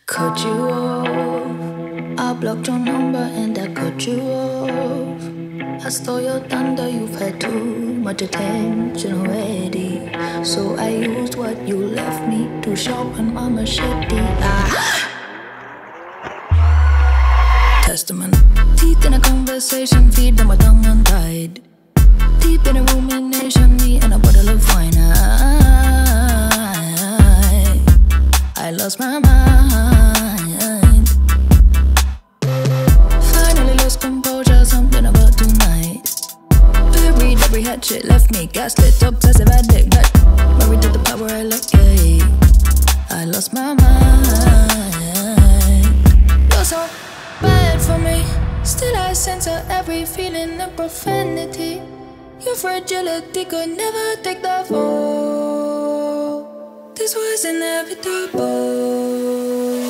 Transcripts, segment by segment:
Cut you off. I blocked your number and I cut you off. I stole your thunder, you've had too much attention already. So I used what you left me to sharpen my machete. Testament. Teeth in a conversation, feed them my tongue untied. Deep in a rumination, me and a bottle of wine. I lost my mind. Finally lost composure, something about tonight. Buried every hatchet, left me gaslit, obsessive addict, but married to the power I like, yeah. I lost my mind. You're so bad for me. Still I censor every feeling and profanity. Your fragility could never take the fall. This was inevitable.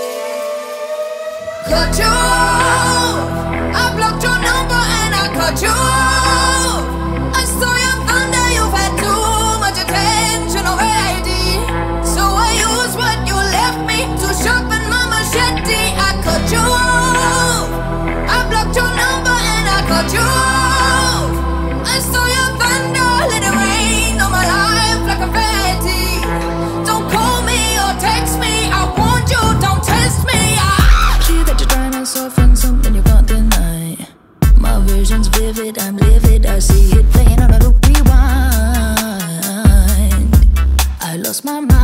Cut you off. I blocked your number and I cut you off. I saw your thunder, you've had too much attention already. So I used what you left me to sharpen my machete. I cut you off. I blocked your number and I cut you off. I saw your thunder, let it rain on my life like confetti. Don't call me or text me, I want you, don't test me. See that you're trying to soften something you can't deny. My vision's vivid, I'm livid, I see it playing on a loop rewind. I lost my mind.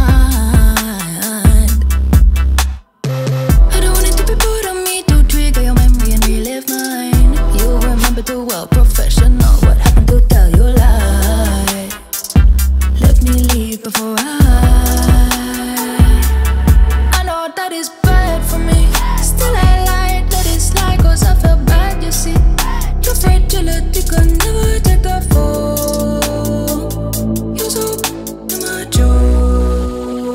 I don't want it to be put on me to trigger your memory and relive mine. You remember too well, professional. What happened to tell your lie? Let me leave before I know that is bad for me. Still I lied, let it slide, cause I felt bad, you see. Your fragility could never take the fall. You're so immature.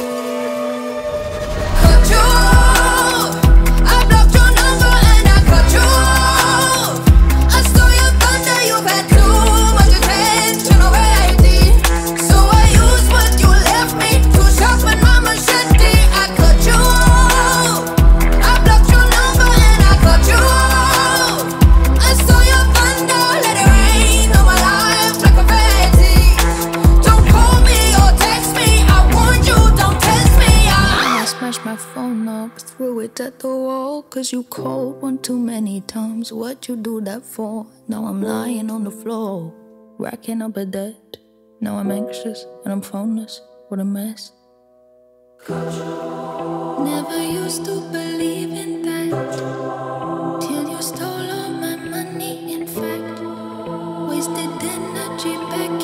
Cut you off. I blocked your number and I cut you off. I stole your thunder, you've had too much attention already. So I used what you left me to sharpen my machete. I cut you off. I blocked your number and I cut you off. I saw your thunder, let it rain on my life like confetti. Don't call me or text me, I warned you, don't test me. I smashed my phone up, threw it at the wall, cause you called one too many times. What you do that for? Now I'm lying on the floor, racking up a debt. Now I'm anxious and I'm phoneless. What a mess. Never used to believe in that, till you stole all my money, in fact. Wasted energy back